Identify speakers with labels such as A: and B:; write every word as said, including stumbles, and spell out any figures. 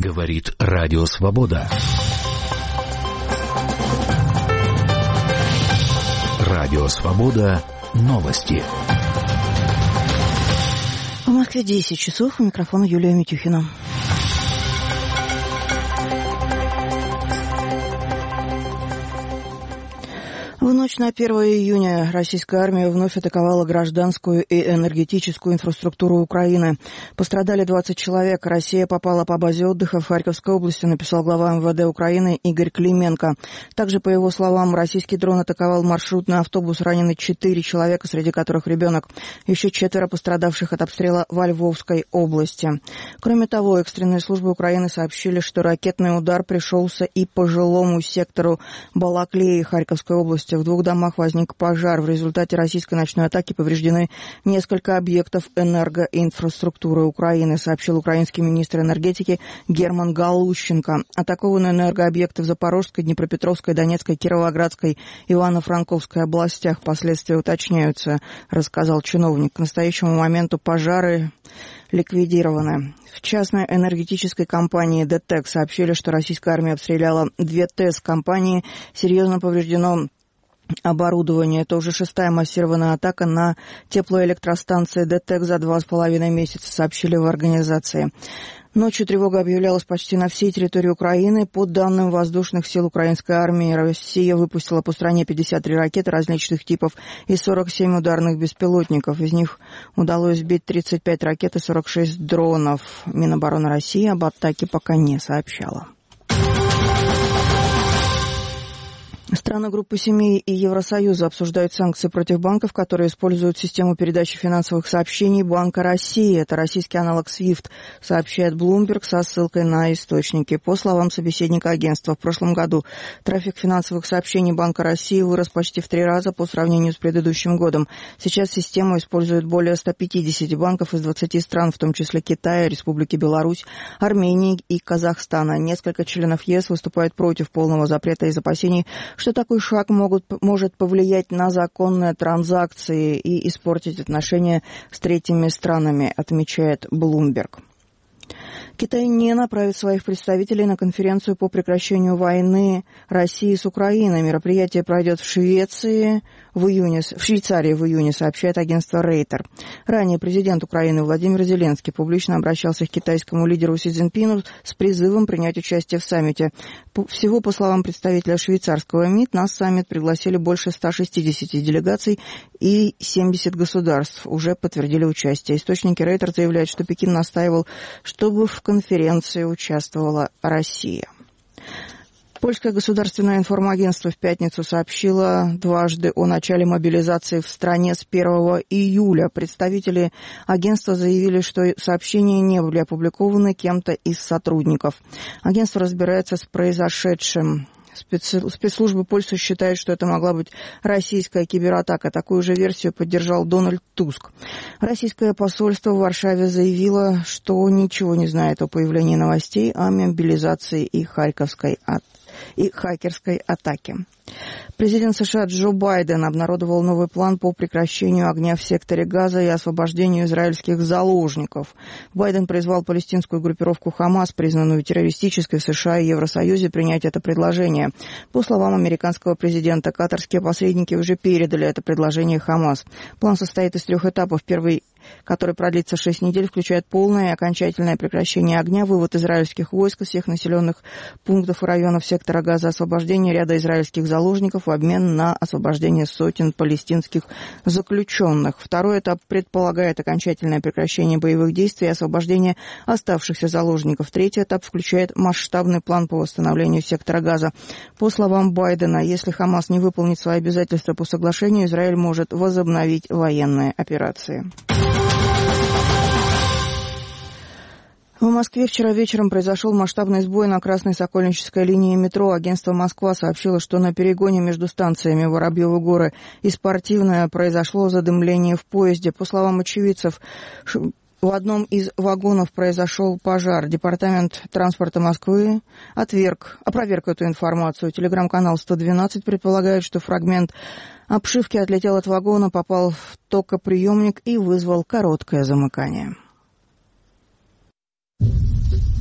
A: Говорит Радио Свобода. Радио Свобода. Новости.
B: В Москве десять часов. У микрофона Юлия Митюхина. В ночь на первое июня российская армия вновь атаковала гражданскую и энергетическую инфраструктуру Украины. Пострадали двадцать человек. Россия попала по базе отдыха в Харьковской области, написал глава эм вэ дэ Украины Игорь Клименко. Также, по его словам, российский дрон атаковал маршрутный автобус. Ранены четыре человека, среди которых ребенок. Еще четверо пострадавших от обстрела во Львовской области. Кроме того, экстренные службы Украины сообщили, что ракетный удар пришелся и по жилому сектору Балаклеи Харьковской области. В двух домах возник пожар. В результате российской ночной атаки повреждены несколько объектов энергоинфраструктуры Украины, сообщил украинский министр энергетики Герман Галущенко. Атакованы энергообъекты в Запорожской, Днепропетровской, Донецкой, Кировоградской, Ивано-Франковской областях. Последствия уточняются, рассказал чиновник. К настоящему моменту пожары ликвидированы. В частной энергетической компании ДТЭК сообщили, что российская армия обстреляла две ТЭС-компании. Серьезно повреждено оборудование. Это уже шестая массированная атака на теплоэлектростанции ДТЭК за два с половиной месяца, сообщили в организации. Ночью тревога объявлялась почти на всей территории Украины. По данным воздушных сил украинской армии, Россия выпустила по стране пятьдесят три ракеты различных типов и сорок семь ударных беспилотников. Из них удалось сбить тридцать пять ракет и сорок шесть дронов. Минобороны России об атаке пока не сообщала. Страны группы семи и Евросоюза обсуждают санкции против банков, которые используют систему передачи финансовых сообщений Банка России. Это российский аналог свифт, сообщает Bloomberg со ссылкой на источники. По словам собеседника агентства, в прошлом году трафик финансовых сообщений Банка России вырос почти в три раза по сравнению с предыдущим годом. Сейчас систему используют более ста пятидесяти банков из двадцати стран, в том числе Китая, Республики Беларусь, Армении и Казахстана. Несколько членов ЕС выступают против полного запрета из опасений, что такой шаг могут, может повлиять на законные транзакции и испортить отношения с третьими странами, отмечает Bloomberg. Китай не направит своих представителей на конференцию по прекращению войны России с Украиной. Мероприятие пройдет в Швеции в июне, в Швейцарии в июне, сообщает агентство Рейтер. Ранее президент Украины Владимир Зеленский публично обращался к китайскому лидеру Си Цзиньпину с призывом принять участие в саммите. Всего, по словам представителя швейцарского МИД, на саммит пригласили больше ста шестидесяти делегаций и семьдесят государств уже подтвердили участие. Источники Рейтер заявляют, что Пекин настаивал, чтобы в конференции участвовала Россия. Польское государственное информагентство в пятницу сообщило дважды о начале мобилизации в стране с первого июля. Представители агентства заявили, что сообщения не были опубликованы кем-то из сотрудников. Агентство разбирается с произошедшим. Спецслужбы Польши считают, что это могла быть российская кибератака. Такую же версию поддержал Дональд Туск. Российское посольство в Варшаве заявило, что ничего не знает о появлении новостей о мобилизации и Харьковской атаке. и хакерской атаки. Президент США Джо Байден обнародовал новый план по прекращению огня в секторе Газа и освобождению израильских заложников. Байден призвал палестинскую группировку «Хамас», признанную террористической в США и Евросоюзе, принять это предложение. По словам американского президента, катарские посредники уже передали это предложение «Хамас». План состоит из трех этапов. Первый, который продлится шесть недель, включает полное и окончательное прекращение огня, вывод израильских войск из всех населенных пунктов и районов сектора Газа, освобождение ряда израильских заложников в обмен на освобождение сотен палестинских заключенных. Второй этап предполагает окончательное прекращение боевых действий и освобождение оставшихся заложников. Третий этап включает масштабный план по восстановлению сектора Газа. По словам Байдена, если Хамас не выполнит свои обязательства по соглашению, Израиль может возобновить военные операции. В Москве вчера вечером произошел масштабный сбой на Красной Сокольнической линии метро. Агентство «Москва» сообщило, что на перегоне между станциями Воробьевы горы и Спортивная произошло задымление в поезде. По словам очевидцев, в одном из вагонов произошел пожар. Департамент транспорта Москвы отверг, опроверг эту информацию. Телеграм-канал сто двенадцать предполагает, что фрагмент обшивки отлетел от вагона, попал в токоприемник и вызвал короткое замыкание.